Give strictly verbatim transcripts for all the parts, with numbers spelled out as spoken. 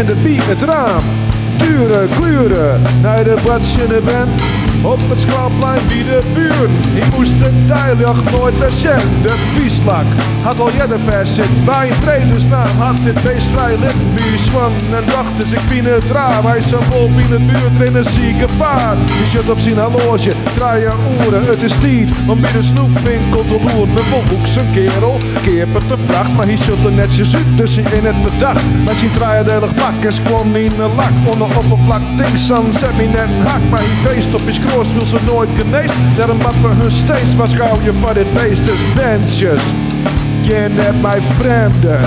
de bie het raam. Turen, kluren, naar de badje ben. Op het Squalplein bij de buren. Ik moest de dialog nooit meer zijn. De vieslak had al jaren vers zit. Bij een vredesnaam had dit beest vrij lid. Buursman en dochters, ik vind het raar. Hij is een wolf in de buurt in een zieke vaart. Je zit op zijn horloge, draaien oren. Het is tijd om bij de snoepwinkel te loeren. Mijn volhoek zijn kerel, keepert de vracht. Maar hij zult er netjes uit, dus hij in het verdacht. Met zijn draaiendelig pak en squam in een lak. Onder oppervlak dinks aan zet me net een hak. Maar hij feest op his kroos wil ze nooit geneest. Daarom wat we hun steeds was gauw je van dit beest. Dus wensjes, je net mijn vreemde.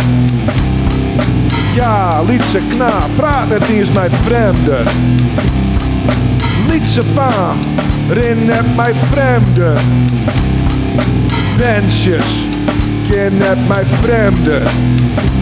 Ja, liet ze knaap, praat net niet eens mijn vreemde. Liet ze paan, rin net mijn vreemde. Wensjes, je net mijn vreemde.